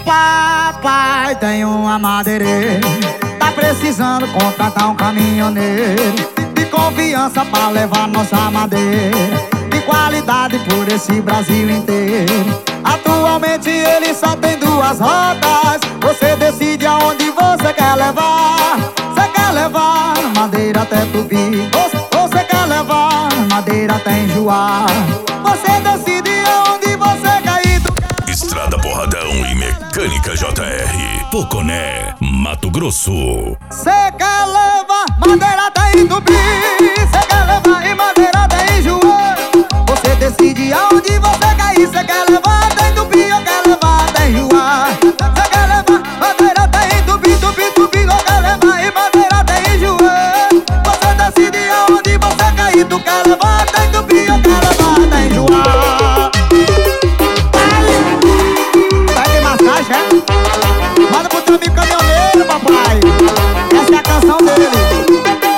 Papai tem uma madeireira, tá precisando contratar um caminhoneiro de confiança pra levar nossa madeira, de qualidade por esse Brasil inteiro. Atualmente ele só tem 2 rotas, você decide aonde você quer levar. Você quer levar madeira até Tupi, você quer levar madeira até Enjoar. Você decide aonde você quer ir. Estrada Porradão e Mecânica JR, Poconé, Mato Grosso. Você quer levar madeira até Tupi, você quer levar e madeira até Enjoar. Você decide aonde você quer ir. Você quer levar até Tupi ou quer levar até Enjoar. Você quer levar madeira até Tupi, Tupi ou quer levar e madeira até Enjoar. Você decide aonde você quer ir. Tu quer levar até Tupi ou quer levar até Enjoar. Vai ter mais caixa, é? Manda pro teu amigo caminhoneiro, papai. Essa é a canção dele.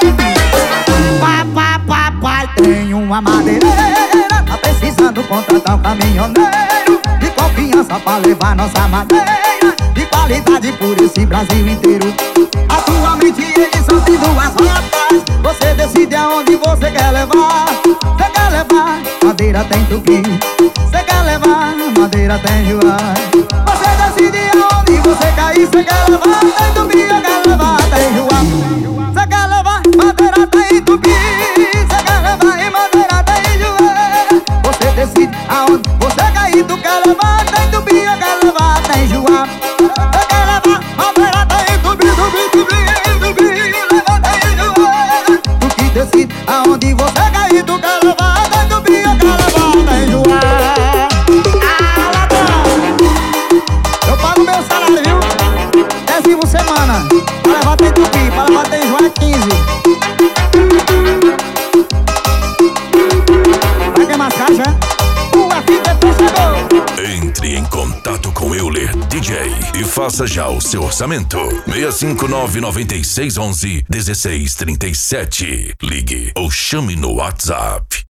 Papai tem uma madeireira, tá precisando contratar um caminhoneiro de confiança pra levar nossa madeira, de qualidade por esse Brasil inteiro. Atualmente ele só tem 2 rotas, você decide aonde você quer levar. Você quer levar madeira até Tupi, você quer levar madeira até Enjoar. Você decide aonde você quer ir. Você quer levar até Tupi ou quer levar até Enjoar. Você quer levar madeira até Tupi, você quer levar e madeira até Enjoar. Você decide aonde você quer ir. Tu quer levar até Tupi ou quer levar até Enjoar. Você quer levar madeira até Tupi, leva até Enjoar. Tu que decide aonde você quer ir. Tu quer levar até Tupi ou quer levar até Enjoar. Eu pago meu salário, viu? 10 por semana pra levar até Tupi, pra levar até Enjoar é 15. Vai ter mais caixa, é? O FTP chegou. Entre em contato com Euler DJ e faça já o seu orçamento. 659-9611-1637. Ligue ou chame no WhatsApp.